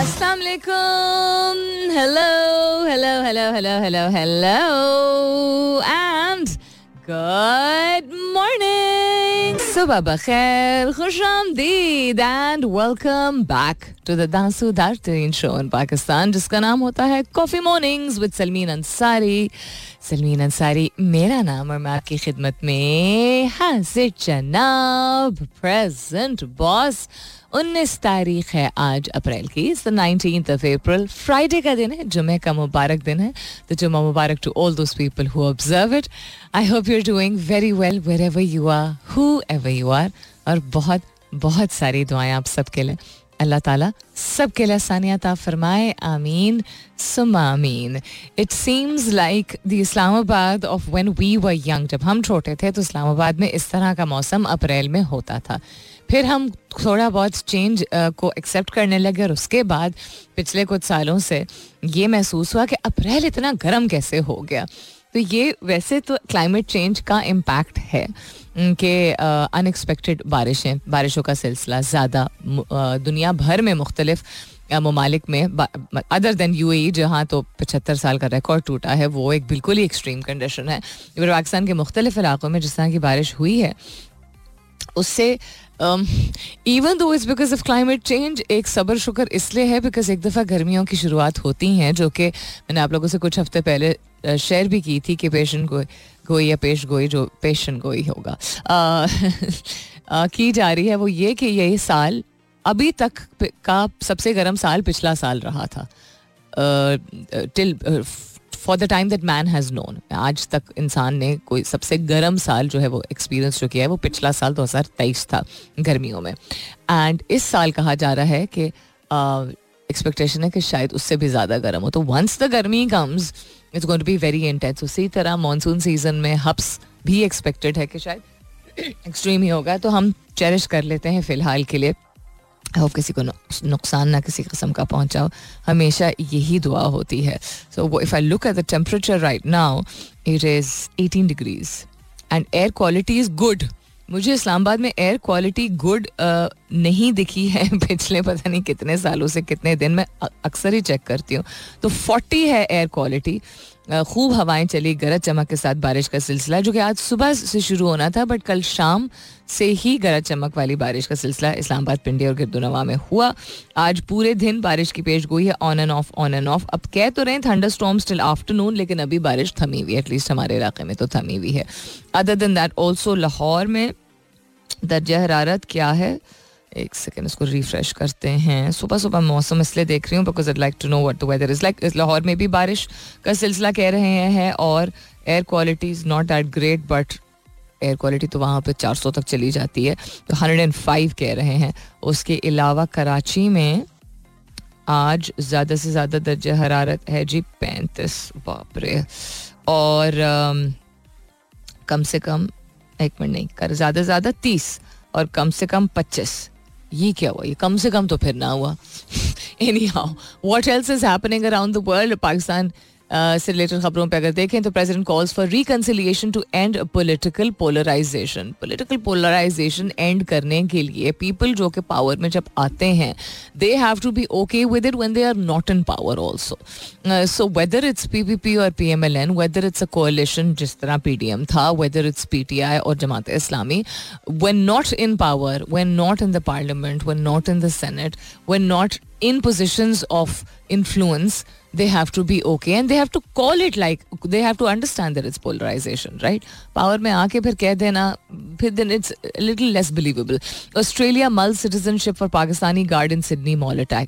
Assalamu alaikum. Hello, and good morning. Subah bakhair, khush aamdeed, and welcome back to the दांसूदार तरीन show in Pakistan, जिसका नाम होता है Coffee Mornings with Salmeen Ansari. Salmeen Ansari मेरा नाम और मैं आपकी खिदमत में हाजिर जनाब. Present boss. 19 तारीख है आज अप्रैल की. It's the 19th of April. Friday का दिन है, जुमे का मुबारक दिन है. तो जुमा मुबारक to all those people who observe it. I hope you are doing very well wherever you are, whoever you are. और बहुत बहुत सारी दुआएं आप सबके लिए. अल्लाह ताला सबके लिए आसानियात फरमाए. आमीन सुम्मा आमीन. It seems like the Islamabad of when we were young. जब हम छोटे थे तो इस्लामाबाद में इस तरह का मौसम अप्रैल में होता था. फिर हम थोड़ा बहुत चेंज को एक्सेप्ट करने लगे और उसके बाद पिछले कुछ सालों से ये महसूस हुआ कि अप्रैल इतना गर्म कैसे हो गया. तो ये वैसे तो क्लाइमेट चेंज का इम्पैक्ट है कि अनएक्सपेक्टेड बारिशों का सिलसिला ज़्यादा दुनिया भर में मुख्तलिफ ममालिक में, अदर दैन यूएई जहाँ तो 75 साल का रिकॉर्ड टूटा है, वो एक बिल्कुल ही एक्सट्रीम कंडीशन है. पाकिस्तान के मुख्तलिफ इलाकों में जिस तरह की बारिश हुई है उससे even though it's because of climate change एक सब्र शुक्र इसलिए है बिकॉज एक दफ़ा गर्मियों की शुरुआत होती हैं, जो कि मैंने आप लोगों से कुछ हफ्ते पहले शेयर भी की थी कि पेशन गोई या पेश गोई, जो पेशन गोई होगा की जा रही है, वो ये कि यही साल अभी तक का सबसे गर्म साल पिछला साल रहा था. Till for the time that man has known. आज तक इंसान ने कोई सबसे गर्म साल जो है वो एक्सपीरियंस जो किया है वो पिछला साल 2023 था गर्मियों में. एंड इस साल कहा जा रहा है कि एक्सपेक्टेशन है कि शायद उससे भी ज़्यादा गर्म हो. तो once the garmi comes it's going to be very intense. उसी तरह मानसून सीजन में हब्स भी एक्सपेक्टेड है कि शायद एक्सट्रीम ही होगा. तो हम चेरिश कर लेते हैं फ़िलहाल के लिए. होप किसी को नुकसान ना किसी किस्म का पहुंचाओ, हमेशा यही दुआ होती है. So if I look at the temperature right now it is 18 degrees and air quality is good. मुझे इस्लामाबाद में एयर क्वालिटी गुड नहीं दिखी है पिछले पता नहीं कितने सालों से, कितने दिन में अक्सर ही चेक करती हूँ. तो 40 है एयर क्वालिटी. खूब हवाएं चली, गरज चमक के साथ बारिश का सिलसिला, जो कि आज सुबह से शुरू होना था बट कल शाम से ही गरज चमक वाली बारिश का सिलसिला इस्लामाबाद, पिंडी और गिरदुनवा में हुआ. आज पूरे दिन बारिश की पेश गोई है, ऑन एंड ऑफ. अब कह तो रहे हैं थंडर स्टॉर्म्स टिल आफ्टरनून, लेकिन अभी बारिश थमी हुई है, एटलीस्ट हमारे इलाके में तो थमी हुई है. Other than that also Lahore में दर्जा हरारत क्या है, एक सेकेंड इसको रिफ्रेश करते हैं. सुबह सुबह मौसम इसलिए देख रही हूँ because I like to know what the weather is like. Lahore में भी बारिश का सिलसिला कह रहे हैं और air quality is not that great, but air quality तो वहाँ पे 400 तक चली जाती है, तो 105 कह रहे हैं. उसके अलावा कराची में आज ज़्यादा से ज़्यादा दर्जा हरारत है जी 35, बाप रे. और कम से कम एक मिनट नहीं कर, ज़्यादा से ज़्यादा 30 और कम से कम 25. ये क्या हुआ? ये कम से कम तो फिर ना हुआ. Anyhow, what else is happening around the world? Pakistan से रिलेटेड खबरों पे अगर देखें तो president calls for reconciliation to end political polarisation. Political polarisation end करने के लिए पीपल जो कि पावर में जब आते हैं they have to be okay with it when they are not in power also. So whether it's PPP और PMLN, whether it's a coalition जिस तरह पीडीएम था, वेदर इट्स पीटीआई और Jamaat Islami, when not in power, when not in the parliament, when not in the senate, when not in positions of influence, they have to be okay and they have to call it like, they have to understand that it's polarization, right? Power में आके फिर कह देना, फिर then it's a little less believable. Australia mulls citizenship for Pakistani guard in Sydney mall attack.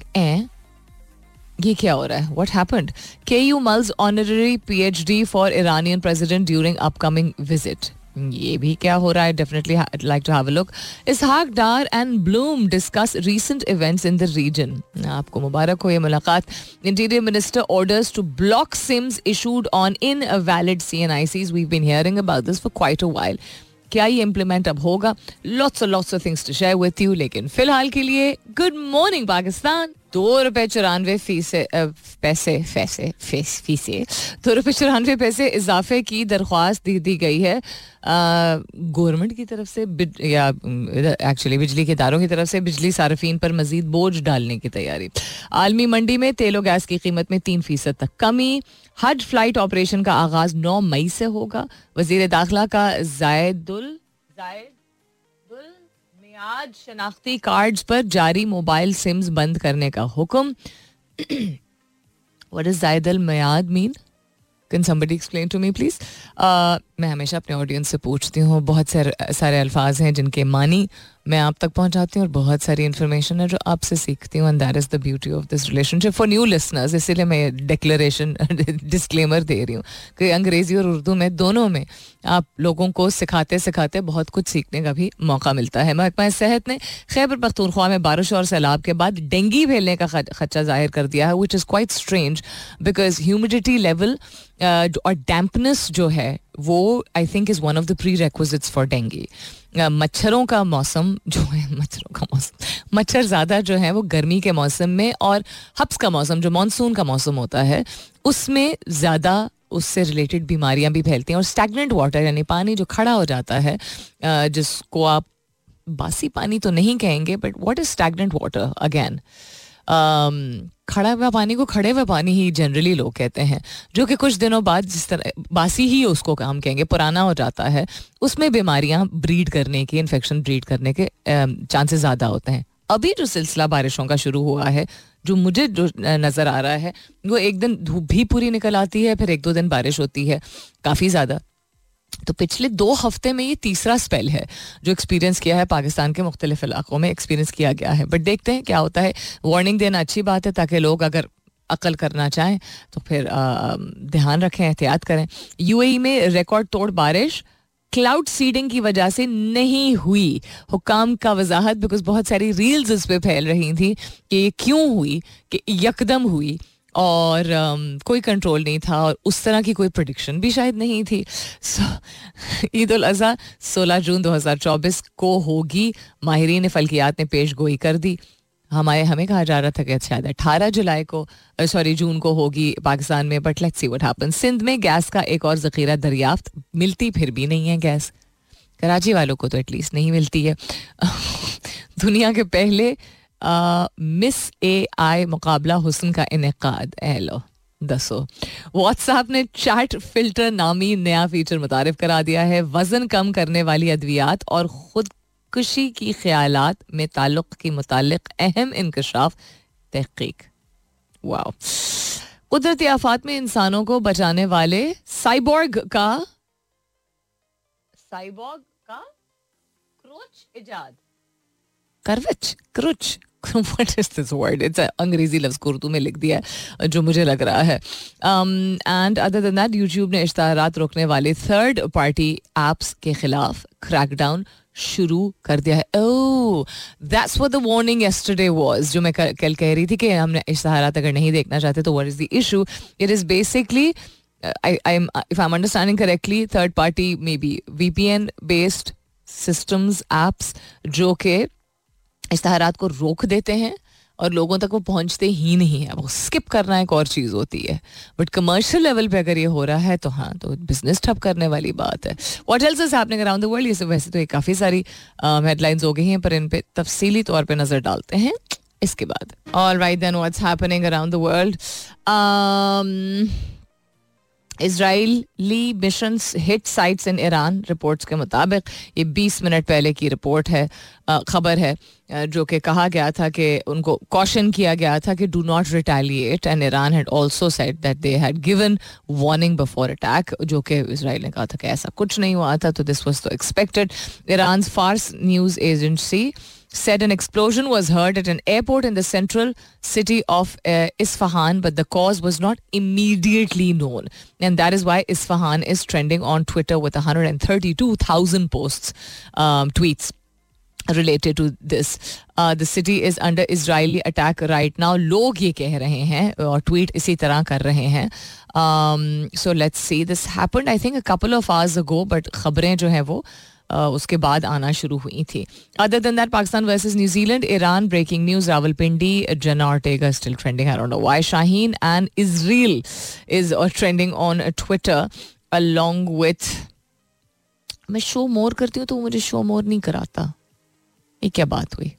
ये क्या हो रहा है? What happened? KU mulls honorary PhD for Iranian president during upcoming visit. ये भी क्या हो रहा है? Definitely I'd like to have a look. Ishaq Dar and Bloom discuss recent events in the region. आपको मुबारक हो ये मुलाकात. Interior Minister orders to block SIMs issued on invalid CNICs. We've been hearing about this for quite a while. क्या ये implement अब होगा? Lots of things to share with you. लेकिन फिलहाल के लिए good morning Pakistan. ₹2.94 फीसे ₹2.94 इजाफे की दरख्वास्त दी गई है गवर्नमेंट की तरफ से, या एक्चुअली बिजली के इदारों की तरफ से बिजली सार्फिन पर मजीद बोझ डालने की तैयारी। आलमी मंडी में तेल और गैस की कीमत में 3% तक कमी। हज फ्लाइट ऑपरेशन का आगाज 9 मई से होगा। वजीर दाखिला का जायदुल मियाद शनाख्ती कार्ड्स पर जारी मोबाइल सिम्स बंद करने का हुक्म। What does जायदुल मियाद mean? Can somebody explain to me please? मैं हमेशा अपने ऑडियंस से पूछती हूँ, बहुत सारे अल्फाज हैं जिनके मानी मैं आप तक पहुँचाती हूँ और बहुत सारी इन्फॉर्मेशन है जो आपसे सीखती हूँ, and that is the beauty of this relationship for new listeners. इसीलिए मैं डिक्लेरेशन डिस्क्लेमर दे रही हूँ कि अंग्रेज़ी और उर्दू में दोनों में आप लोगों को सिखाते सिखाते बहुत कुछ सीखने का भी मौका मिलता है। महकमा सेहत ने खैबर पख्तूनख्वा में बारिश और सैलाब के बाद डेंगू फैलने का खदशा जाहिर कर दिया है, which is quite strange because humidity level और डैम्पनेस जो है वो I think is one of the prerequisites for dengue. मच्छरों का मौसम जो है, मच्छर ज़्यादा जो है वो गर्मी के मौसम में, और हब्स का मौसम जो मानसून का मौसम होता है उसमें ज़्यादा उससे रिलेटेड बीमारियां भी फैलती हैं। और स्टैग्नेंट वाटर यानी पानी जो खड़ा हो जाता है, जिसको आप बासी पानी तो नहीं कहेंगे, but what is stagnant water again? खड़ा हुआ पानी को खड़े हुए पानी ही जनरली लोग कहते हैं, जो कि कुछ दिनों बाद जिस तरह बासी ही उसको हम कहेंगे, पुराना हो जाता है, उसमें बीमारियां ब्रीड करने के, इन्फेक्शन ब्रीड करने के चांसेस ज़्यादा होते हैं। अभी जो सिलसिला बारिशों का शुरू हुआ है, जो मुझे जो नज़र आ रहा है, वो एक दिन धूप भी पूरी निकल आती है, फिर 1-2 दिन बारिश होती है काफ़ी ज़्यादा। तो पिछले 2 हफ्ते में ये तीसरा स्पेल है जो एक्सपीरियंस किया है पाकिस्तान के मुख्तलिफ इलाकों में एक्सपीरियंस किया गया है। बट देखते हैं क्या होता है। वार्निंग देना अच्छी बात है ताकि लोग अगर अकल करना चाहें तो फिर ध्यान रखें, एहतियात करें। यूएई में रिकॉर्ड तोड़ बारिश क्लाउड सीडिंग की वजह से नहीं हुई, हुकाम का वजाहत, बिकॉज बहुत सारी रील्स इस पे फैल रही थी कि ये क्यों हुई, कि यकदम हुई और कोई कंट्रोल नहीं था और उस तरह की कोई प्रेडिक्शन भी शायद नहीं थी। ईद उल अज़हा 16 जून 2024 को होगी। माहिरीन फल्कियात ने पेश गोई कर दी। हमें कहा जा रहा था कि शायद 18 जून को होगी पाकिस्तान में, but let's see what happens. Sindh में गैस का एक और ज़ख़ीरा दरियाफ्त, मिलती फिर भी नहीं है गैस। कराची वालों को तो एटलीस्ट नहीं मिलती है। दुनिया के पहले मिस AI मुकाबला हुस्न का इनेकाद। हेलो दसो। व्हाट्सएप ने चैट फिल्टर नामी नया फीचर मुतारिफ करा दिया है। वजन कम करने वाली अद्वियात और खुदकुशी की ख्यालात में ताल्लुक की मुतालिक अहम इंकशाफ तहकीक। वाओ। कुदरती आफात में इंसानों को बचाने वाले साइबोर्ग का क्रोच इजाद। क्रुच What is this word? It's an अंग्रेजी लफ्ज़ को उर्दू में लिख दिया है जो मुझे लग रहा है। And other than that YouTube ने इश्तहारात रोकने वाले थर्ड पार्टी एप्स के खिलाफ क्रैकडाउन शुरू कर दिया है। Oh, that's what the warning yesterday was, जो मैं कल कह रही थी कि हमने इश्तहारात अगर नहीं देखना चाहते तो what is the issue? It is basically if I'm understanding correctly, third party maybe VPN based systems apps जो के इश्तहारात को रोक देते हैं और लोगों तक वो पहुंचते ही नहीं है। वो स्किप करना एक और चीज़ होती है, बट कमर्शियल लेवल पे अगर ये हो रहा है तो हाँ, तो बिजनेस ठप करने वाली बात है। What else is happening around the world? ये सब वैसे तो ये काफ़ी सारी हेडलाइंस हो गई हैं, पर इन पे तफसीली तौर पे नज़र डालते हैं इसके बाद। All right then, what's happening around the world? Israeli missions hit sites in Iran, reports के मुताबिक। ये 20 मिनट पहले की रिपोर्ट है, खबर है, जो कि कहा गया था कि उनको कॉशन किया गया था कि do not retaliate, and Iran had also said that they had given warning before attack, जो कि इजराइल ने कहा था कि ऐसा कुछ नहीं हुआ था, तो दिस वाज तो expected. Iran's Fars news agency said an explosion was heard at an airport in the central city of Isfahan, but the cause was not immediately known. And that is why Isfahan is trending on Twitter with 132,000 posts, tweets related to this. The city is under Israeli attack right now. लोग ये कह रहे हैं और tweet इसी तरह कर रहे हैं. So let's see. This happened I think a couple of hours ago, but खबरें जो हैं वो उसके बाद आना शुरू हुई थी. Other than that, Pakistan versus New Zealand, Iran, breaking news, Rawalpindi, Jenna Ortega still trending. I don't know why. Shaheen and Israel is trending on Twitter along with. मैं शो मोर करती हूँ तो मुझे शो मोर नहीं कराता. ये क्या बात हुई?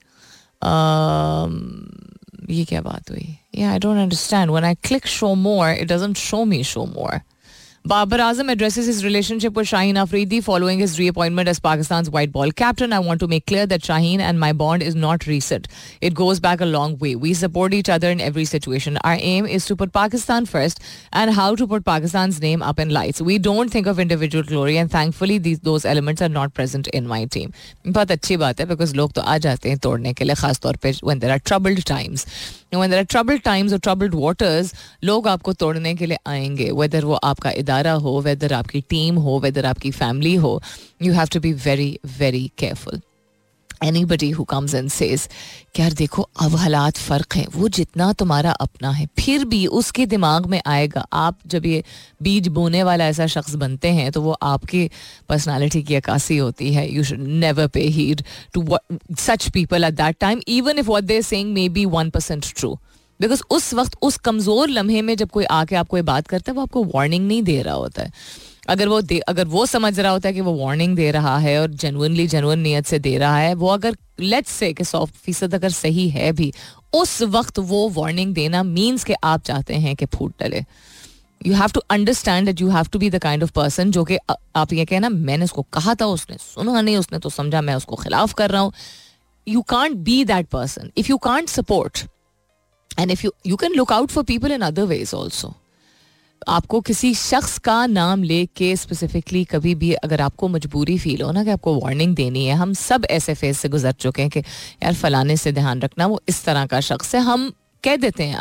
ये क्या बात हुई? Yeah, I don't understand. When I click show more, it doesn't show me show more. Babar Azam addresses his relationship with Shaheen Afridi following his reappointment as Pakistan's white ball captain. I want to make clear that Shaheen and my bond is not recent. It goes back a long way. We support each other in every situation. Our aim is to put Pakistan first and how to put Pakistan's name up in lights. We don't think of individual glory and thankfully those elements are not present in my team. बहुत अच्छी बात है because लोग तो आ जाते हैं तोड़ने के लिए, खास तौर पे when there are troubled times. When there are troubled times or troubled waters, लोग आपको तोड़ने के लिए आएंगे, whether वो आपका इदारा हो, whether आपकी टीम हो, whether आपकी फैमिली हो. You have to be very, very careful. Anybody who comes and says कि यार देखो अब हालात फ़र्क हैं, वो जितना तुम्हारा अपना है, फिर भी उसके दिमाग में आएगा. आप जब ये बीज बोने वाला ऐसा शख्स बनते हैं तो वो आपकी पर्सनालिटी की अक्कासी होती है. You should never pay heed to what such people at that time, even if what they're saying may be 1% true. Because उस वक्त उस कमज़ोर लम्हे में जब कोई आके आपको ये बात करता है, वो आपको वार्निंग नहीं दे रहा होता है. अगर वो समझ रहा होता है कि वो वार्निंग दे रहा है और जेन्युइन नीयत से दे रहा है, वो अगर लेट्स से कि 100% अगर सही है भी, उस वक्त वो वार्निंग देना मीन्स कि आप चाहते हैं कि फूट डले. You have to understand that you have to be the kind of person जो कि आप ये कहना मैंने उसको कहा था, उसने सुना नहीं, उसने तो समझा मैं उसको खिलाफ कर रहा हूँ. You can't be that person if you can't support and if you can look out for people in other ways also. आपको किसी शख्स का नाम लेके स्पेसिफिकली कभी भी अगर आपको मजबूरी फील हो ना कि आपको वार्निंग देनी है, हम सब ऐसे फेज से गुजर चुके हैं कि यार फलाने से ध्यान रखना, वो इस तरह का शख्स है. हम कह देते हैं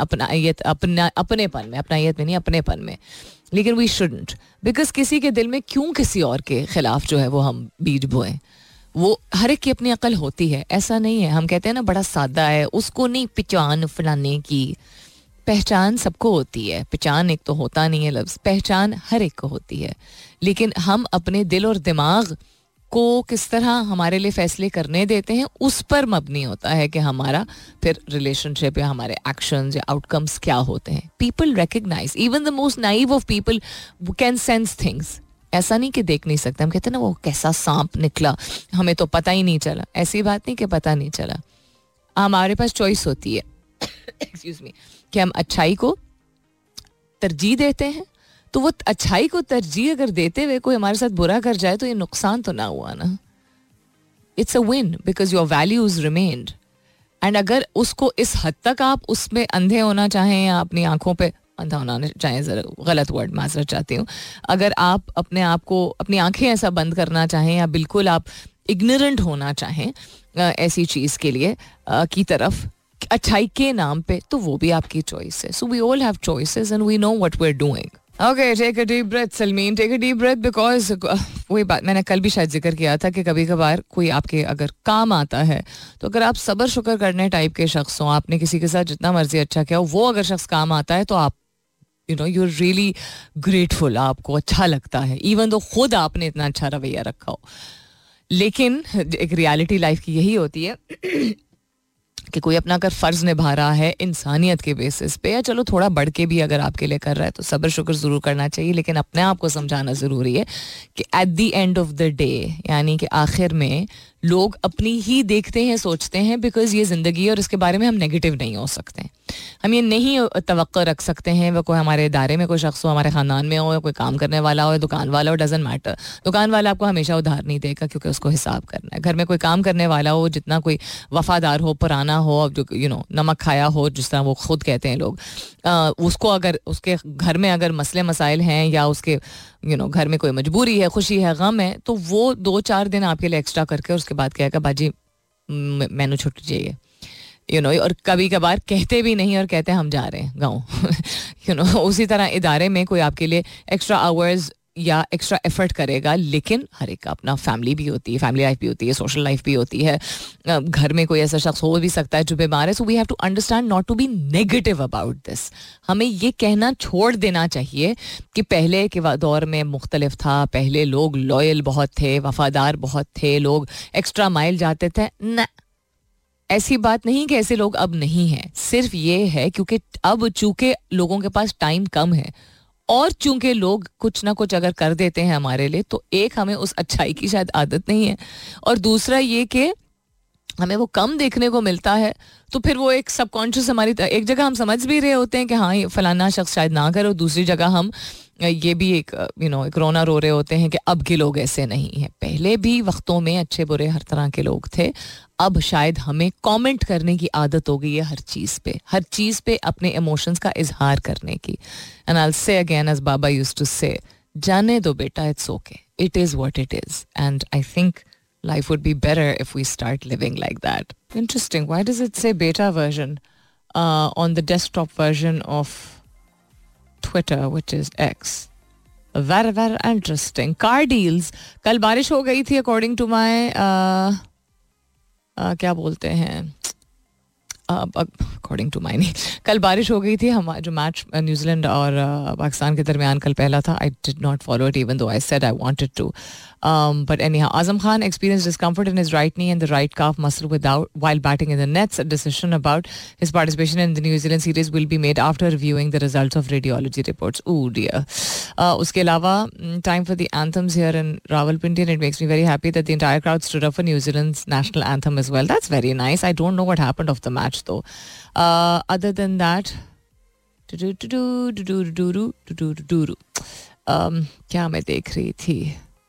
अपनेपन में, अपनायत में नहीं, अपनेपन में, लेकिन वी शुडंट, बिकॉज किसी के दिल में क्यों किसी और के खिलाफ जो है वो हम बीज बोएं. वो हर एक की अपनी अकल होती है, ऐसा नहीं है. हम कहते हैं ना बड़ा सादा है, उसको नहीं पहचान फलाने की. पहचान सबको होती है, पहचान एक तो होता नहीं है लफ्ज़, पहचान हर एक को होती है. लेकिन हम अपने दिल और दिमाग को किस तरह हमारे लिए फैसले करने देते हैं, उस पर मबनी होता है कि हमारा फिर रिलेशनशिप या हमारे एक्शंस या आउटकम्स क्या होते हैं. People recognise, even the most naive of people can sense things. ऐसा नहीं कि देख नहीं सकते. हम कहते हैं ना वो कैसा सांप निकला, हमें तो पता ही नहीं चला. ऐसी बात नहीं कि पता नहीं चला. हमारे पास चॉइस होती है एक्सक्यूज मी, कि हम अच्छाई को तरजीह देते हैं. तो वो अच्छाई को तरजीह अगर देते हुए कोई हमारे साथ बुरा कर जाए तो ये नुकसान तो ना हुआ ना. It's a win because your values remained. एंड अगर उसको इस हद तक आप उसमें अंधे होना चाहें या अपनी आंखों पे अंधा होना चाहें, जरा गलत वर्ड माजरत चाहती हूँ, अगर आप अपने आप को अपनी आंखें ऐसा बंद करना चाहें या बिल्कुल आप इग्नोरेंट होना चाहें ऐसी चीज़ के लिए की तरफ अच्छाई के नाम पे, तो वो भी आपकी चॉइस है. So we all have choices and we know what we are doing. Okay, take a deep breath Sulmeen, take a deep breath, because वही बात मैंने कल भी शायद जिक्र किया था कि कभी कभार कोई आपके अगर काम आता है तो अगर आप सब्र शुक्र करने टाइप के शख्स हो, आपने किसी के साथ जितना मर्जी अच्छा किया हो, वो अगर शख्स काम आता है तो आप यू आर रियली ग्रेटफुल, आपको अच्छा लगता है, इवन तो खुद आपने इतना अच्छा रवैया रखा हो. लेकिन एक रियलिटी लाइफ की यही होती है कि कोई अपना अगर फ़र्ज़ निभा रहा है इंसानियत के बेसिस पे, या चलो थोड़ा बढ़ के भी अगर आपके लिए कर रहा है तो सब्र शुक्र ज़रूर करना चाहिए. लेकिन अपने आप को समझाना ज़रूरी है कि at the end of the day, यानी कि आखिर में लोग अपनी ही देखते हैं, सोचते हैं, बिकॉज ये ज़िंदगी है और इसके बारे में हम नेगेटिव नहीं हो सकते. हम ये नहीं तवक्को रख सकते हैं वो कोई हमारे इदारे में कोई शख्स हो, हमारे ख़ानदान में हो, या कोई काम करने वाला हो, या दुकान वाला हो, डजंट मैटर. दुकान वाला आपको हमेशा उधार नहीं देगा क्योंकि उसको हिसाब करना है. घर में कोई काम करने वाला हो, जितना कोई वफ़ादार हो, पुराना हो, जो नमक खाया हो, जिस तरह वो खुद कहते हैं लोग, उसको अगर उसके घर में अगर मसले मसाइल हैं या उसके घर में कोई मजबूरी है, खुशी है, गम है, तो वो 2-4 दिन आपके लिए एक्स्ट्रा करके उसके बाद कहेगा बाजी मैनू छुट्टी चाहिए, और कभी कभार कहते भी नहीं और कहते हम जा रहे हैं गाँव. उसी तरह इदारे में कोई आपके लिए एक्स्ट्रा आवर्स या एक्स्ट्रा एफर्ट करेगा, लेकिन हर एक का अपना फैमिली भी होती है, फैमिली लाइफ भी होती है, सोशल लाइफ भी होती है, घर में कोई ऐसा शख्स हो भी सकता है जो बीमार है. So we have to understand not to be negative about this. हमें ये कहना छोड़ देना चाहिए कि पहले के दौर में मुख्तलिफ था, पहले लोग लॉयल बहुत थे, वफादार बहुत थे, लोग एक्स्ट्रा माइल जाते थे. न, ऐसी बात नहीं कि ऐसे लोग अब नहीं हैं. सिर्फ ये है क्योंकि अब चूंकि लोगों के पास टाइम कम है और चूंकि लोग कुछ ना कुछ अगर कर देते हैं हमारे लिए, तो एक हमें उस अच्छाई की शायद आदत नहीं है, और दूसरा ये कि हमें वो कम देखने को मिलता है. तो फिर वो एक सबकॉन्शियस हमारी, एक जगह हम समझ भी रहे होते हैं कि हाँ ये फलाना शख्स शायद ना करे, और दूसरी जगह हम ये भी एक एक रोना रो रहे होते हैं कि अब के लोग ऐसे नहीं हैं. पहले भी वक्तों में अच्छे बुरे हर तरह के लोग थे. अब शायद हमें कमेंट करने की आदत हो गई है हर चीज़ पे अपने इमोशंस का इजहार करने की. And I will say again as baba used to say, जाने दो बेटा, it's okay, it is what it is. And I think life would be better if we start living like that. Interesting. Why does it say beta version on the desktop version of Twitter, which is X? Very, very interesting. Car deals. कल बारिश हो गई थी according to my क्या बोलते हैं, according to my, कल बारिश हो गई थी. हमारा जो मैच न्यूजीलैंड और पाकिस्तान के दरमियान कल पहला था, I did not follow it even though I said I wanted to. But anyhow, Azam Khan experienced discomfort in his right knee and the right calf muscle while batting in the nets. A decision about his participation in the New Zealand series will be made after reviewing the results of radiology reports. Oh dear. Uske alawa, time for the anthems here in Rawalpindi, and it makes me very happy that the entire crowd stood up for New Zealand's national anthem as well. That's very nice. I don't know what happened of the match though. Other than that, क्या मैं देख रही थी?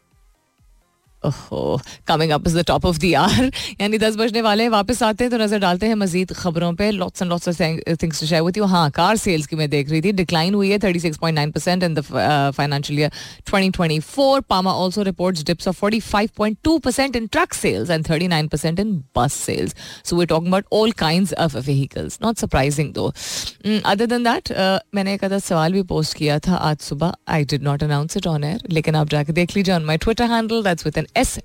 Coming up is the top of the hour, यानी 10 बजने वाले हैं. वापस आते हैं तो नजर डालते हैं मजीद खबरों पे. Lots and lots of things to share with you. हाँ, कार सेल्स की मैं देख रही थी, डिक्लाइन हुई है 36.9% in the financial year 2024. PAMA also reports dips of 45.2% in truck sales and 39% in bus sales. So we are talking about all kinds of vehicles. Not surprising though. Other than that, मैंने एक आधा सवाल भी post किया था आज सुबह. I did not announce it on air, लेकिन आप जाकर देख लीजिए on my Twitter handle, that's with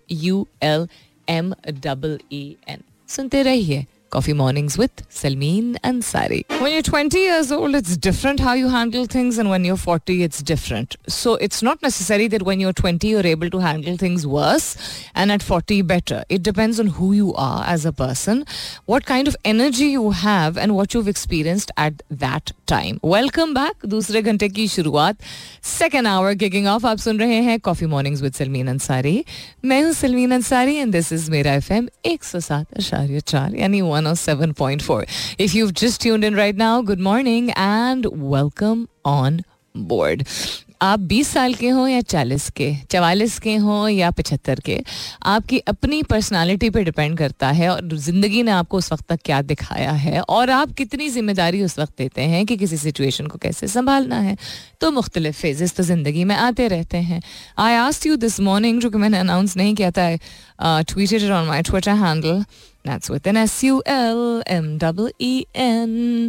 SULMEEN. सुनते रहिए Coffee Mornings with Salmeen Ansari. When you're 20 years old, it's different how you handle things, and when you're 40, it's different. So it's not necessary that when you're 20, you're able to handle things worse, and at 40, better. It depends on who you are as a person, what kind of energy you have, and what you've experienced at that time. Welcome back. दूसरे घंटे की शुरुआत, second hour kicking off. आप सुन रहे हैं Coffee Mornings with Salmeen Ansari. मैं हूँ Salmeen Ansari, and this is मेरा FM 107.4, यानी 107.4. If you've just tuned in right now, good morning and welcome on board. आप 20 साल के हों या 40 के, 44 के हों या 75 के, आपकी अपनी पर्सनालिटी पे डिपेंड करता है और ज़िंदगी ने आपको उस वक्त तक क्या दिखाया है और आप कितनी जिम्मेदारी उस वक्त देते हैं कि किसी सिचुएशन को कैसे संभालना है. तो मुख्तलिफ फेजेस तो ज़िंदगी में आते रहते हैं. I asked you this morning, जो कि मैंने अनाउंस नहीं किया था, tweeted it on my Twitter handle, that's with an SULMEEN.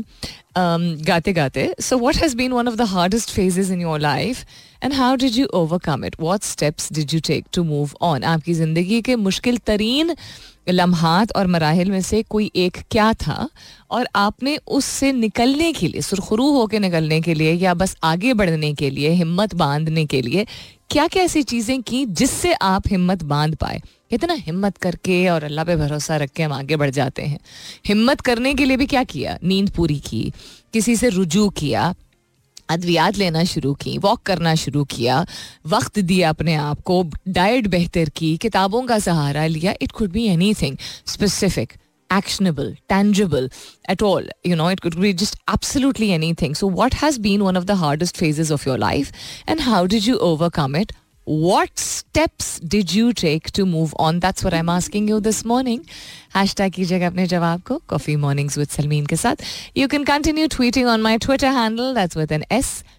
Gaate gaate. So what has been one of the hardest phases in your life and how did you overcome it? What steps did you take to move on? आपकी ज़िंदगी के मुश्किल तरीन लम्हात और मराहिल में से कोई एक क्या था और आपने उससे निकलने के लिए, सुरखरू होकर निकलने के लिए या बस आगे बढ़ने के लिए, हिम्मत बांधने के लिए क्या क्या ऐसी चीज़ें की जिससे आप हिम्मत बांध पाए? इतना हिम्मत करके और अल्लाह पे भरोसा रख के हम आगे बढ़ जाते हैं. हिम्मत करने के लिए भी क्या किया? नींद पूरी की, किसी से रुजू किया, अद्वियात लेना शुरू की, वॉक करना शुरू किया, वक्त दिया अपने आप को, डाइट बेहतर की, किताबों का सहारा लिया. It could be anything specific, actionable, tangible at all. You know, it could be just absolutely anything. So what has been one of the hardest phases of your life and how did you overcome it? What steps did you take to move on? That's what I'm asking you this morning. Hashtag कीजिएगा अपने जवाब को Coffee Mornings with Salmeen के साथ. You can continue tweeting on my Twitter handle. That's with an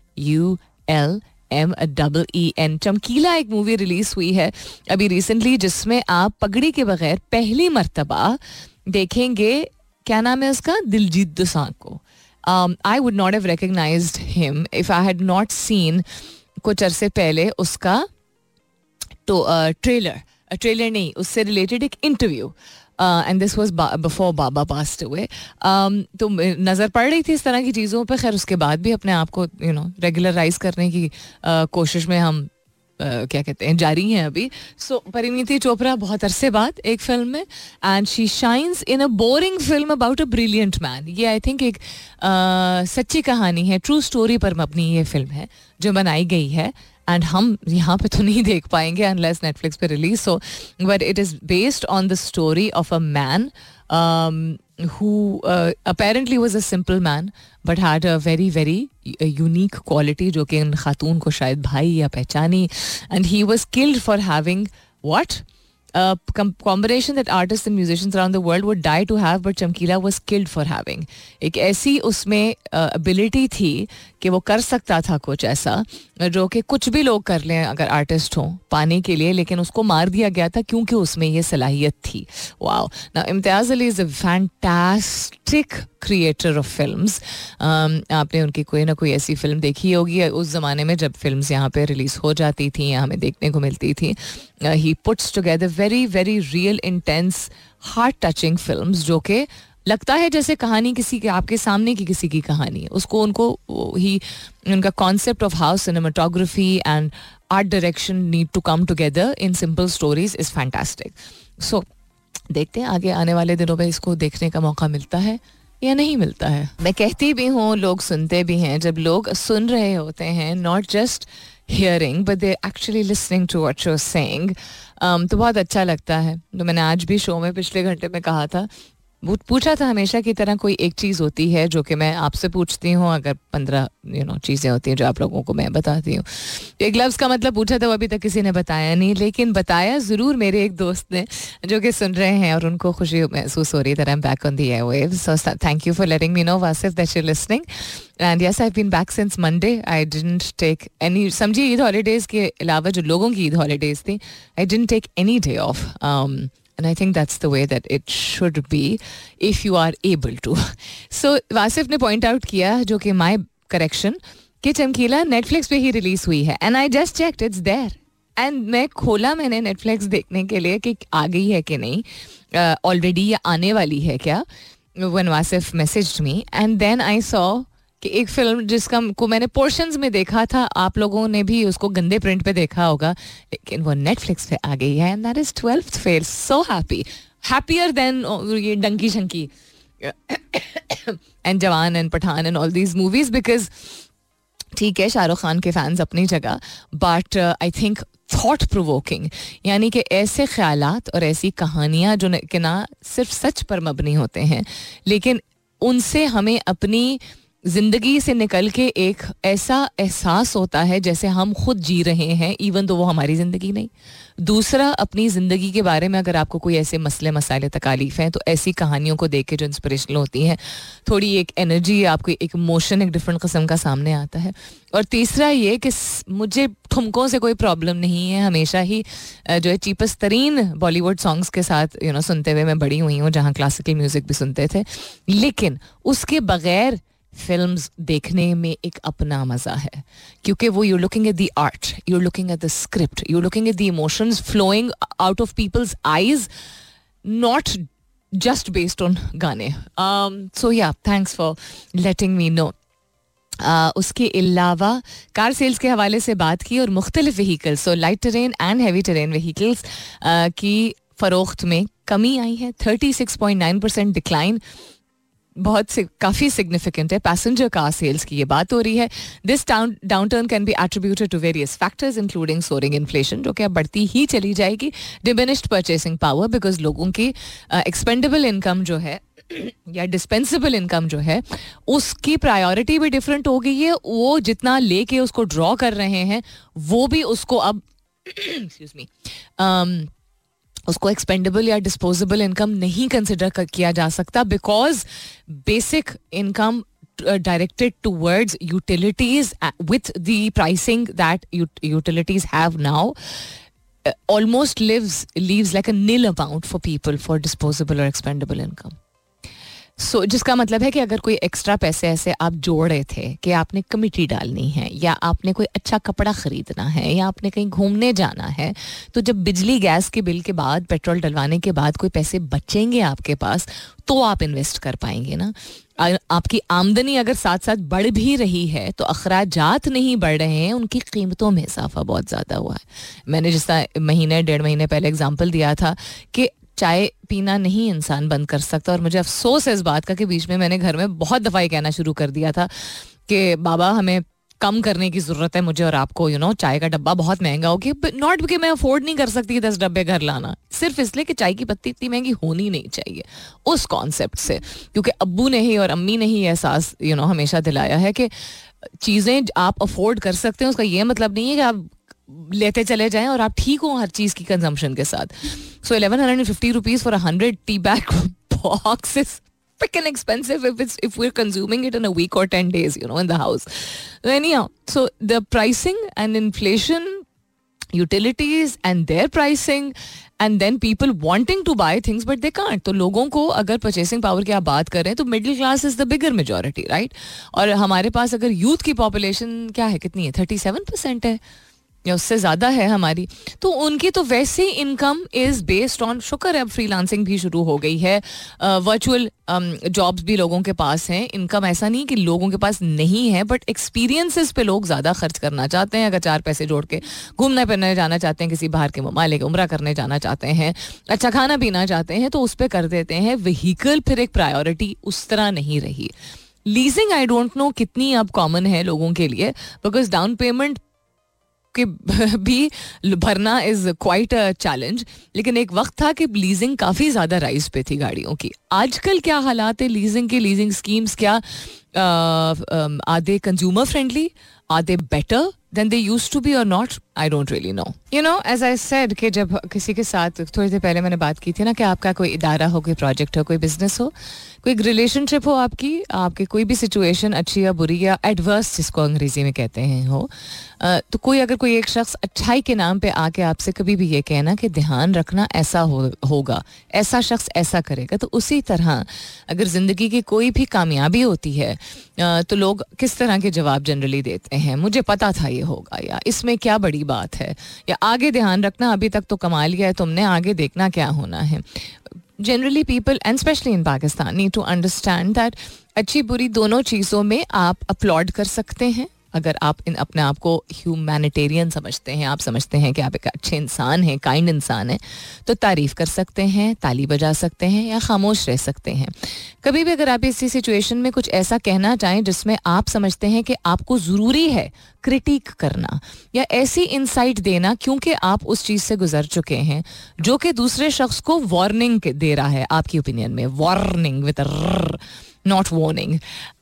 SULMEEN. चमकीला एक movie release हुई है अभी रिसेंटली जिसमें आप पगड़ी के बगैर पहली मर्तबा देखेंगे, क्या नाम है उसका, दिलजीत दोसांझ को. I would not have recognized him if I had not seen कुछ अरसे पहले उसका तो ट्रेलर नहीं, उससे रिलेटेड एक interview, and this was before baba passed away, तो नज़र पड़ रही थी इस तरह की चीज़ों पे. खैर उसके बाद भी अपने आप को रेगुलराइज करने की कोशिश में हम क्या कहते हैं जारी हैं अभी. सो परिणीति चोपड़ा बहुत अरसे बाद एक फिल्म में, and she shines in a boring film about a brilliant man. ये आई थिंक एक सच्ची कहानी है, ट्रू स्टोरी पर मबनी ये फिल्म है जो बनाई गई है. एंड हम यहाँ पे तो नहीं देख पाएंगे अनलेस नेटफ्लिक्स पे रिलीज हो, but it is based on the story of a man who apparently was a simple man but had a very very unique quality जो कि इन खातून को शायद भाई या पहचानी, and he was killed for having what combination that artists and musicians around the world would die to have but चमकीला was killed for having. एक ऐसी उसमें ability थी कि वो कर सकता था कुछ ऐसा जो कि कुछ भी लोग कर लें अगर आर्टिस्ट हों पाने के लिए, लेकिन उसको मार दिया गया था क्योंकि उसमें ये सलाहियत थी. Wow. Now Imtiaz Ali is a fantastic creator of films. आपने उनकी कोई ना कोई ऐसी फिल्म देखी होगी उस ज़माने में जब फिल्म्स यहाँ पे रिलीज़ हो जाती थी या हमें देखने को मिलती थी. He puts together very very real intense heart touching films जो कि लगता है जैसे कहानी किसी के आपके सामने की किसी की कहानी है. उसको उनका concept of how cinematography and art direction need to come together in simple stories is fantastic. So देखते हैं आगे आने वाले दिनों में इसको देखने का मौका मिलता है या नहीं मिलता है. मैं कहती भी हूँ, लोग सुनते भी हैं. जब लोग सुन रहे होते हैं, not just hearing but they're actually listening to what you're saying, तो बहुत अच्छा लगता है. तो मैंने आज भी शो में पिछले घंटे में कहा था, पूछा था हमेशा की तरह कोई एक चीज़ होती है जो कि मैं आपसे पूछती हूँ, अगर 15 चीज़ें होती हैं जो आप लोगों को मैं बताती हूँ. एक लफ्ज़ का मतलब पूछा था, वो अभी तक किसी ने बताया नहीं, लेकिन बताया ज़रूर मेरे एक दोस्त ने जो कि सुन रहे हैं और उनको खुशी महसूस हो रही है. I am back on the airwaves, so thank you for letting me know Wasif that you are listening. And yes, I have been back since Monday. I didn't take any, समझिए ईद हॉलीडेज़ के अलावा जो लोगों की ईद हॉलीडेज़ थी, I didn't take any day off. And I think that's the way that it should be if you are able to. So Wasif ने point out किया जो कि my correction कि चमकीला Netflix पे ही रिलीज हुई है. And I just checked, it's there. And मैं खोला मैंने Netflix देखने के लिए कि आ गई है कि नहीं, already या आने वाली है क्या, when Wasif messaged me. And then I saw कि एक फिल्म जिसका को मैंने पोर्शंस में देखा था, आप लोगों ने भी उसको गंदे प्रिंट पे देखा होगा, लेकिन वो नेटफ्लिक्स पे आ गई है. And that is 12th fail. So happy, happier than ये डंकी शंकी and Jawan and Pathaan and all these movies. Because ठीक है, शाहरुख खान के फैंस अपनी जगह, but I think thought provoking, यानी कि ऐसे ख्यालात और ऐसी कहानियाँ जो कि ना सिर्फ सच पर मबनी होते हैं, लेकिन उनसे हमें अपनी ज़िंदगी से निकल के एक ऐसा एहसास होता है जैसे हम खुद जी रहे हैं, इवन तो वो हमारी ज़िंदगी नहीं. दूसरा, अपनी ज़िंदगी के बारे में अगर आपको कोई ऐसे मसले मसाइल तकालीफ हैं तो ऐसी कहानियों को देख के जो इंस्पिरेशनल होती हैं, थोड़ी एक एनर्जी, आपको एक इमोशन एक डिफरेंट किस्म का सामने आता है. और तीसरा ये कि मुझे ठुमकों से कोई प्रॉब्लम नहीं है. हमेशा ही जो है चीपेस्ट तरीन बॉलीवुड सॉन्ग्स के साथ सुनते हुए मैं बड़ी हुई हूँ, जहाँ क्लासिकल म्यूज़िक भी सुनते थे, लेकिन उसके बगैर फिल्म्स देखने में एक अपना मज़ा है, क्योंकि वो you're looking at the art, you're looking at the script, you're looking at the emotions flowing out of people's eyes, not just based on गाने. So yeah, thanks for letting me know. उसके अलावा car sales के हवाले से बात की और मुख्तलिफ vehicles, so light terrain and heavy terrain vehicles की फ़रोख्त में कमी आई है. 36.9% डिक्लाइन बहुत से काफ़ी सिग्निफिकेंट है. पैसेंजर कार सेल्स की ये बात हो रही है. This downturn can be attributed to various factors including soaring inflation, जो कि अब बढ़ती ही चली जाएगी, डिमिनिश्ड परचेसिंग पावर, बिकॉज लोगों की एक्सपेंडेबल इनकम जो है या डिस्पेंसिबल इनकम जो है उसकी प्रायोरिटी भी डिफरेंट हो गई है. वो जितना लेके उसको ड्रॉ कर रहे हैं वो भी उसको अब एक्सक्यूज मी उसको एक्सपेंडेबल या डिस्पोजेबल इनकम नहीं कंसिडर किया जा सकता, because basic income directed towards utilities with the pricing that utilities have now almost leaves like a nil amount for people for disposable or expendable income. So जिसका मतलब है कि अगर कोई एक्स्ट्रा पैसे ऐसे आप जोड़ रहे थे कि आपने कमिटी डालनी है, या आपने कोई अच्छा कपड़ा ख़रीदना है, या आपने कहीं घूमने जाना है, तो जब बिजली गैस के बिल के बाद, पेट्रोल डलवाने के बाद कोई पैसे बचेंगे आपके पास, तो आप इन्वेस्ट कर पाएंगे ना. आपकी आमदनी अगर साथ साथ बढ़ भी रही है तो अखराजात नहीं बढ़ रहे हैं, उनकी कीमतों में इजाफा बहुत ज़्यादा हुआ है. मैंने जिस तरह महीने 1.5 महीने पहले एग्जाम्पल दिया था कि चाय पीना नहीं इंसान बंद कर सकता, और मुझे अफसोस है इस बात का कि बीच में मैंने घर में बहुत दफ़ा ये कहना शुरू कर दिया था कि बाबा हमें कम करने की ज़रूरत है, मुझे और आपको, चाय का डब्बा बहुत महंगा हो गया, नॉट कि मैं अफोर्ड नहीं कर सकती 10 डब्बे घर लाना, सिर्फ इसलिए कि चाय की पत्ती इतनी महंगी होनी नहीं चाहिए, उस कॉन्सेप्ट से. क्योंकि अब्बू ने ही और अम्मी ने ही एहसास हमेशा दिलाया है कि चीज़ें आप अफोर्ड कर सकते हैं, उसका ये मतलब नहीं है कि आप लेते चले जाएं और आप ठीक हो हर चीज़ की कंजम्पशन के साथ. So 1150 rupees for 100 tea bag box is freaking expensive if we're consuming it in a week or 10 days, in the house. Anyhow, so the pricing and inflation, utilities and their pricing, and then people wanting to buy things but they can't. तो लोगों को अगर purchasing power की आप बात करें तो middle class is the bigger majority, right? और हमारे पास अगर youth की population क्या है, कितनी है, 37% है या उससे ज़्यादा है हमारी, तो उनकी तो वैसे ही इनकम इज़ बेस्ड ऑन, शुक्र है अब फ्रीलांसिंग भी शुरू हो गई है, वर्चुअल जॉब्स भी लोगों के पास हैं, इनकम ऐसा नहीं कि लोगों के पास नहीं है, बट एक्सपीरियंसेस पे लोग ज़्यादा खर्च करना चाहते हैं. अगर 4 पैसे जोड़ के घूमने फिरने जाना चाहते हैं, किसी बाहर के ममालिक उम्रा करने जाना चाहते हैं, अच्छा खाना पीना चाहते हैं, तो उस पर कर देते हैं. व्हीकल फिर एक प्रायोरिटी उस तरह नहीं रही. लीजिंग आई डोंट नो कितनी अब कॉमन है लोगों के लिए, बिकॉज डाउन पेमेंट कि भी भरना इज क्वाइट अ चैलेंज. लेकिन एक वक्त था कि लीजिंग काफ़ी ज़्यादा राइज पे थी गाड़ियों की. आजकल क्या हालात है लीजिंग के? लीजिंग स्कीम्स क्या are they consumer friendly? Are they better than they used to be और not? I don't really know. As I said कि जब किसी के साथ थोड़ी देर पहले मैंने बात की थी ना कि आपका कोई इदारा हो, कोई प्रोजेक्ट हो, कोई बिजनेस हो, कोई रिलेशनशिप हो, आपकी कोई भी सिचुएशन अच्छी या बुरी या एडवर्स जिसको अंग्रेजी में कहते हैं हो, तो कोई अगर कोई एक शख्स अच्छाई के नाम पे आके आपसे कभी भी ये कहना कि ध्यान रखना ऐसा होगा, ऐसा शख्स ऐसा करेगा, तो उसी तरह अगर ज़िंदगी की कोई भी कामयाबी होती है तो लोग किस तरह के जवाब जनरली देते हैं, मुझे पता था ये होगा, या इसमें क्या बड़ी बात है, या आगे ध्यान रखना, अभी तक तो कमा लिया है तुमने, आगे देखना क्या होना है. Generally people and specially in Pakistan need to understand that अच्छी बुरी दोनों चीज़ों में आप अपलॉड कर सकते हैं. अगर आप अपने आप को ह्यूमैनिटेरियन समझते हैं, आप समझते हैं कि आप एक अच्छे इंसान हैं, काइंड इंसान हैं, तो तारीफ़ कर सकते हैं, ताली बजा सकते हैं, या खामोश रह सकते हैं. कभी भी अगर आप इसी सिचुएशन में कुछ ऐसा कहना चाहें जिसमें आप समझते हैं कि आपको ज़रूरी है क्रिटिक करना या ऐसी इंसाइट देना क्योंकि आप उस चीज़ से गुजर चुके हैं जो कि दूसरे शख्स को वार्निंग दे रहा है, आपकी ओपिनियन में वार्निंग विद नॉट वार्निंग,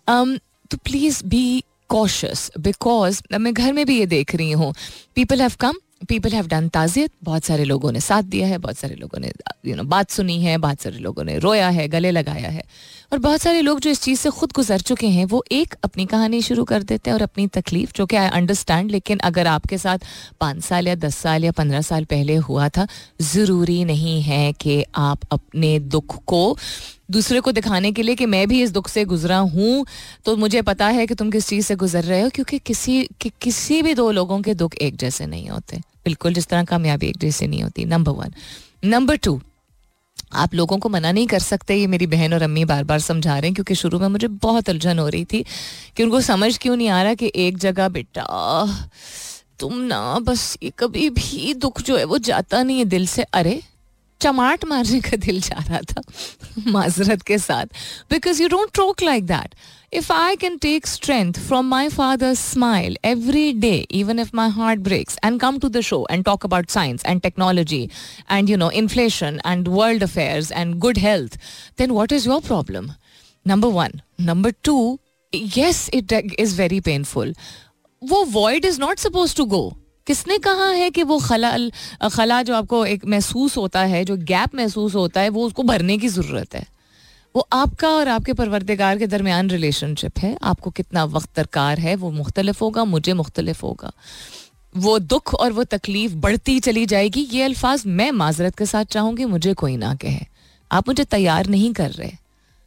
तो प्लीज़ बी cautious, because मैं घर में भी ये देख रही हूँ, people have come, people have done ताज़ियत, बहुत सारे लोगों ने साथ दिया है, बहुत सारे लोगों ने बात सुनी है, बहुत सारे लोगों ने रोया है, गले लगाया है, और बहुत सारे लोग जो इस चीज़ से खुद गुजर चुके हैं वो एक अपनी कहानी शुरू कर देते हैं और अपनी तकलीफ़, जो कि आई अंडरस्टैंड, लेकिन अगर आपके साथ 5 साल या 10 साल या 15 साल पहले हुआ था, ज़रूरी नहीं है कि आप अपने दुख को दूसरे को दिखाने के लिए कि मैं भी इस दुख से गुजरा हूँ तो मुझे पता है कि तुम किस चीज़ से गुजर रहे हो, क्योंकि किसी भी दो लोगों के दुख एक जैसे नहीं होते, बिल्कुल जिस तरह कामयाबी एक जैसे नहीं होती. नंबर 1. नंबर 2, आप लोगों को मना नहीं कर सकते. ये मेरी बहन और अम्मी बार बार समझा रहे हैं, क्योंकि शुरू में मुझे बहुत उलझन हो रही थी कि उनको समझ क्यों नहीं आ रहा कि एक जगह बेटा तुम ना बस कभी भी दुख जो है वो जाता नहीं है दिल से. अरे चमाट मारने का दिल जा रहा था माजरत के साथ, because you don't talk like that. If I can take strength from my father's smile every day, even if my heart breaks, and come to the show and talk about science and technology and, inflation and world affairs and good health, then what is your problem? Number 1. Number 2, yes, it is very painful. वो void is not supposed to go. किसने कहा है कि वो खला जो आपको एक महसूस होता है, जो गैप महसूस होता है, वो उसको भरने की ज़रूरत है? वो आपका और आपके परवरदिगार के दरमियान रिलेशनशिप है. आपको कितना वक्त दरकार है वो मुख्तलिफ होगा, मुझे मुख्तलिफ होगा. वो दुख और वो तकलीफ बढ़ती चली जाएगी. ये अल्फाज मैं माजरत के साथ चाहूँगी मुझे कोई ना कहे. आप मुझे तैयार नहीं कर रहे.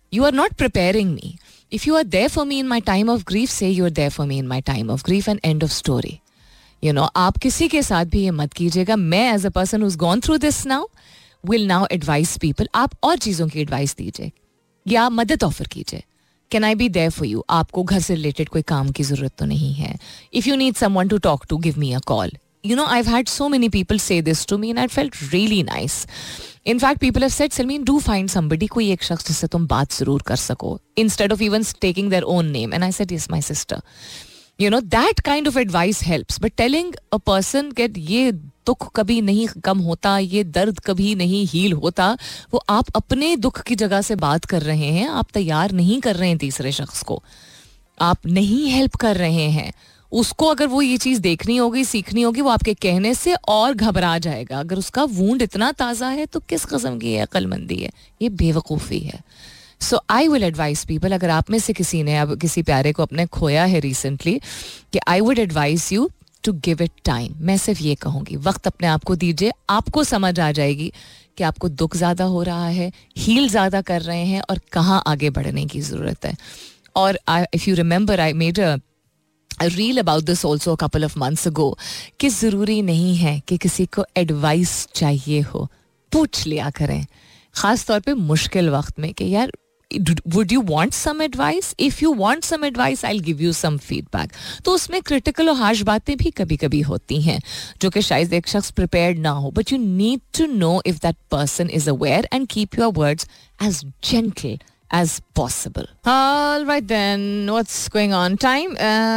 You are not preparing me. If you are there for me in my time of grief, say you are there for me in my time of grief and end of story. You know, आप किसी के साथ भी ये मत कीजिएगा. मैं as a person who's gone through this now will now advise people. आप और चीज़ों की advice दीजिए या मदद ऑफर कीजिए. Can I be there for you? आपको घर से रिलेटेड कोई काम की ज़रूरत तो नहीं है. If you need someone to talk to, give me a call. You know, I've had so many people say this to me and I felt really nice. In fact, people have said, Salmeen, do find somebody, कोई एक शख्स जिससे तुम बात ज़रूर कर सको, instead of even taking their own name. And I said, yes, my sister. You know, that kind of advice helps. But telling a person that ये दुख कभी नहीं कम होता, ये दर्द कभी नहीं हील होता, वो आप अपने दुख की जगह से बात कर रहे हैं. आप तैयार नहीं कर रहे हैं तीसरे शख्स को, आप नहीं हेल्प कर रहे हैं उसको. अगर वो ये चीज़ देखनी होगी, सीखनी होगी, वो आपके कहने से और घबरा जाएगा. अगर उसका वूंड इतना ताज़ा है तो किस किस्म की अक्लमंदी है, ये बेवकूफ़ी है. So I will advise people, अगर आप में से किसी ने अब किसी प्यारे को अपने खोया है रिसेंटली, कि I would advise you to give it time. मैं सिर्फ ये कहूँगी, वक्त अपने आप को दीजिए. आपको समझ आ जाएगी कि आपको दुख ज़्यादा हो रहा है, हील ज़्यादा कर रहे हैं और कहाँ आगे बढ़ने की ज़रूरत है. और if you remember, I made a reel about this also a couple of months ago, कि ज़रूरी नहीं है कि किसी को एडवाइस चाहिए हो. पूछ लिया करें, ख़ास तौर पे मुश्किल वक्त में, कि यार would you want some advice? If you want some advice, I'll give you some feedback. तो उसमें critical और harsh बातें भी कभी कभी होती हैं जो कि शायद एक शख्स prepared ना हो. But you need to know if that person is aware and keep your words as gentle as possible. All right then, what's going on? Time.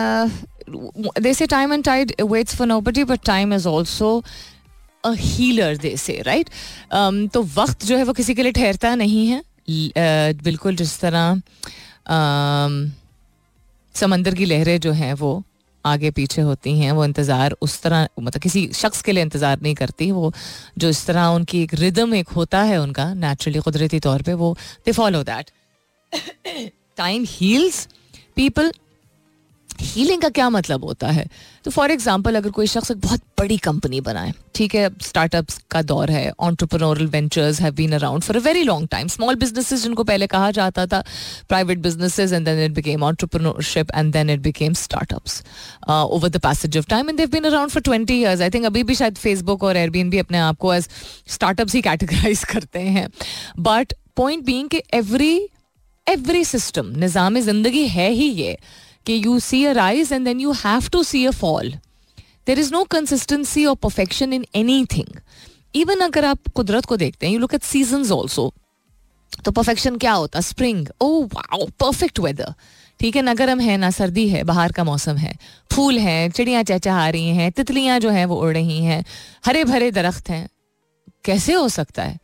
They say time and tide waits for nobody, but time is also a healer, they say, right? तो वक्त जो है वो किसी के लिए ठहरता नहीं है. बिल्कुल जिस तरह समंदर की लहरें जो हैं वो आगे पीछे होती हैं, वो इंतज़ार उस तरह, मतलब किसी शख्स के लिए इंतज़ार नहीं करती. वो जो इस तरह उनकी एक रिदम एक होता है उनका नेचुरली, कुदरती तौर पे, वो they follow that. Time heals people. Healing का क्या मतलब होता है? तो फॉर एग्जांपल, अगर कोई शख्स एक बहुत बड़ी कंपनी बनाए, ठीक है, स्टार्टअप्स का दौर है, entrepreneurial ventures have been around for a very long time. Small businesses जिनको पहले कहा जाता था private businesses, and then it became entrepreneurship, and then it became startups over the passage of time, and they have been around for 20 years. I think अभी भी शायद Facebook और Airbnb अपने आप को एज स्टार्टअप्स ही कैटेगराइज करते हैं. But point being कि एवरी सिस्टम, निज़ाम ज़िंदगी है ही ये कि you see a rise and then you have to see a fall. There is no consistency or perfection in anything. Even अगर आप कुदरत को देखते हैं, you look at seasons also. तो perfection क्या होता? Spring, oh wow, perfect weather. ठीक है ना, गर्म है ना सर्दी है, बाहर का मौसम है, फूल हैं, चिड़ियाँ चहचहा रही हैं, तितलियाँ जो हैं वो उड़ रही हैं, हरे भरे दरख्त हैं. कैसे हो सकता है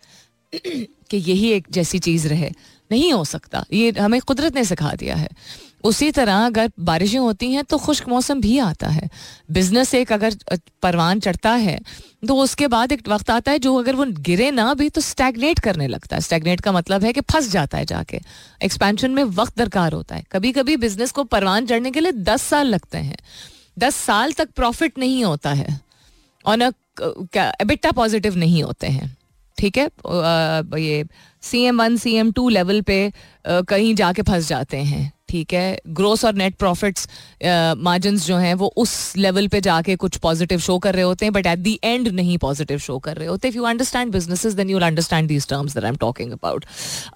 कि यही एक जैसी चीज़ रहे? नहीं हो सकता. ये हमें कुदरत ने सिखा दिया है. उसी तरह अगर बारिशें होती हैं तो खुश्क मौसम भी आता है. बिजनेस एक अगर परवान चढ़ता है तो उसके बाद एक वक्त आता है जो अगर वो गिरे ना भी तो स्टैग्नेट करने लगता है. स्टैग्नेट का मतलब है कि फंस जाता है जाके. एक्सपेंशन में वक्त दरकार होता है. कभी कभी बिजनेस को परवान चढ़ने के लिए 10 साल लगते हैं. 10 साल तक प्रॉफिट नहीं होता है और एबिटा पॉजिटिव नहीं होते हैं. ठीक है, ये CM1 CM2 लेवल पे कहीं जाके फंस जाते हैं. ठीक है, ग्रोस और नेट प्रॉफिट्स मार्जिन्स जो हैं वो उस लेवल पे जाके कुछ पॉजिटिव शो कर रहे होते हैं, बट एट द एंड नहीं पॉजिटिव शो कर रहे होते. If you understand businesses then you will understand these terms that I am talking about.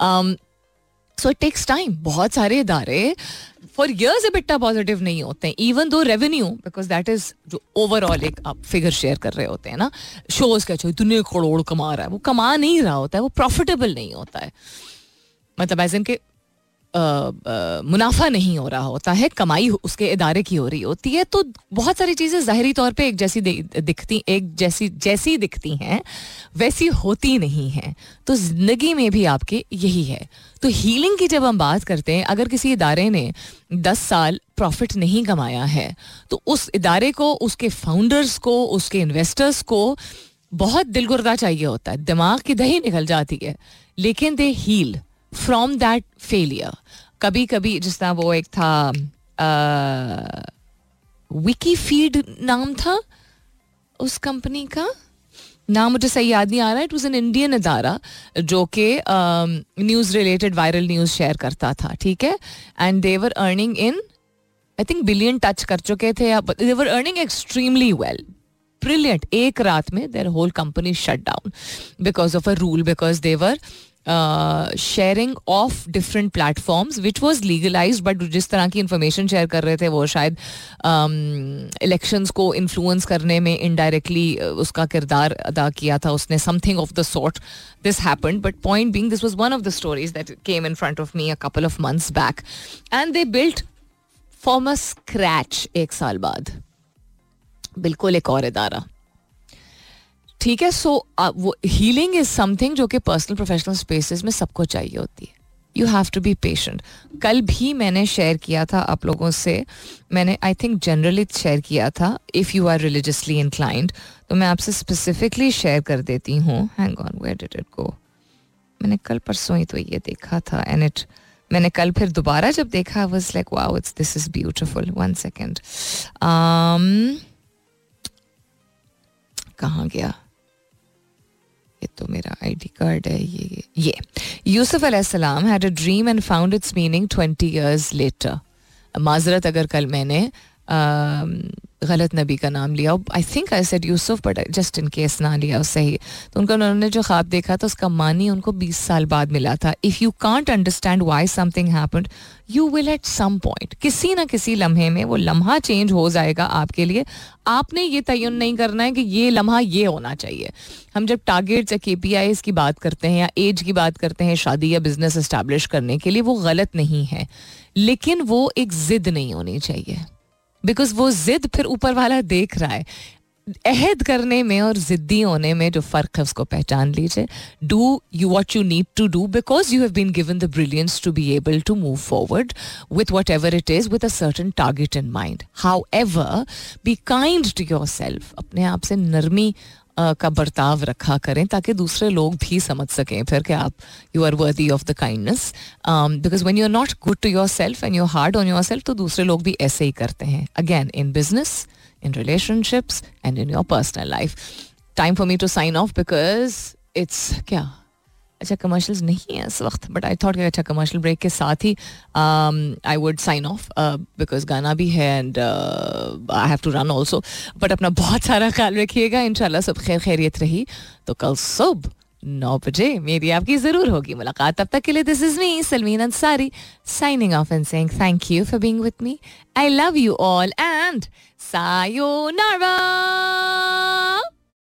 So it takes time. बहुत सारे इदारे फॉर ईयर्स एबिटा पॉजिटिव नहीं होते हैं, even though revenue, because that is जो ओवरऑल एक आप फिगर शेयर कर रहे होते हैं ना, शोज का जो इतने करोड़ कमा रहा है, वो कमा नहीं रहा होता है, वो प्रॉफिटेबल नहीं होता है. मतलब एज इन के मुनाफा नहीं हो रहा होता है, कमाई उसके इदारे की हो रही होती है. तो बहुत सारी चीज़ें ज़ाहिरी तौर पे एक जैसी दिखती हैं, वैसी होती नहीं हैं. तो ज़िंदगी में भी आपके यही है. तो हीलिंग की जब हम बात करते हैं, अगर किसी इदारे ने 10 साल प्रॉफिट नहीं कमाया है तो उस इदारे को, उसके फाउंडर्स को, उसके इन्वेस्टर्स को बहुत दिलगुर्दा चाहिए होता है. दिमाग की दही निकल जाती है, लेकिन they heal from that failure. कभी कभी जिस तरह वो एक था विकीफीड नाम था उस कंपनी का, नाम मुझे सही याद नहीं आ रहा. इट वाज एन इंडियन अदारा जो कि news related viral news share करता था, ठीक है. And they were earning in, I think billion touch कर चुके थे. They were earning extremely well, brilliant. एक रात में their whole company shut down because of a rule, because they were sharing of different platforms which was legalised. But जिस तरह की information share कर रहे थे वो शायद इलेक्शंस को इन्फ्लुएंस करने में इनडायरेक्टली उसका किरदार अदा किया था उसने, something of the sort. This happened, but point being this was one of the stories that came in front of me a couple of months back. And they built from a scratch, 1 साल बाद बिल्कुल एक और इदारा, ठीक है. सो वो healing is something जो कि पर्सनल प्रोफेशनल स्पेसेस में सबको चाहिए होती है. You have to be patient. कल भी मैंने शेयर किया था आप लोगों से, मैंने आई थिंक जनरली शेयर किया था if you are religiously inclined, तो मैं आपसे स्पेसिफिकली शेयर कर देती हूँ. Hang on, where did it go? मैंने कल परसों ही तो ये देखा था एंड इट, मैंने कल फिर दोबारा जब देखा, I was like wow, it's this is beautiful. 1 second, कहाँ गया? ये तो मेरा आईडी कार्ड है. ये यूसुफ अलैहिस्सलाम had a dream and found its meaning 20 years later. माजरत अगर कल मैंने गलत नबी का नाम लिया, I think I said Yusuf but just in case ना लिया सही, तो उन्होंने जो ख्वाब देखा था उसका मानी उनको 20 साल बाद मिला था. If you can't understand why something happened, you will at some point, किसी ना किसी लम्हे में वो लम्हा चेंज हो जाएगा आपके लिए. आपने ये तयन नहीं करना है कि ये लम्हा ये होना चाहिए. हम जब टारगेट्स या KPIs की बात करते हैं या एज की बात करते हैं शादी या बिजनेस इस्टेब्लिश करने के लिए, वो गलत नहीं है, लेकिन वो एक जिद नहीं होनी चाहिए. बिकॉज वो जिद फिर ऊपर वाला देख रहा है. अहद करने में और जिद्दी होने में जो फ़र्क है उसको पहचान लीजिए. Do you what you need to do because you have been given the brilliance to be able to move forward with whatever it is with a certain target in mind. However be kind to yourself. अपने आप से नरमी का बर्ताव रखा करें ताकि दूसरे लोग भी समझ सकें फिर कि आप you are worthy of the kindness. Because when you are not good to yourself and you are hard on yourself, तो दूसरे लोग भी ऐसे ही करते हैं. Again in business, in relationships and in your personal life. Time for me to sign off because it's क्या अच्छा कमर्शियल्स नहीं है इस वक्त, बट आई थॉट कि अच्छा कमर्शियल ब्रेक के साथ ही I would sign off because गाना भी है and I have to run also. But अपना बहुत सारा ख्याल रखिएगा. इंशाल्लाह सब खैर खैरियत रही तो कल सुबह 9 बजे मेरी आपकी ज़रूर होगी मुलाकात. तब तक के लिए this is me Salmeen Ansari signing off and saying thank you for being with me. I love you all and sayonara.